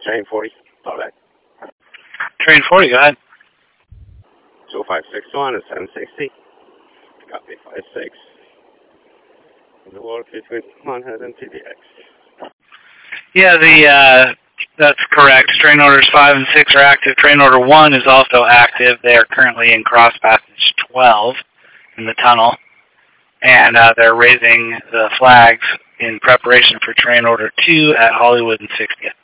Train 40, all right. Train 40, go ahead. 2561 and 760. Copy 56. The world between Manhattan and TDX. Yeah, that's correct. Train orders 5 and 6 are active. Train order 1 is also active. They are currently in cross passage 12 in the tunnel. And they're raising the flags in preparation for train order 2 at Hollywood and 60th.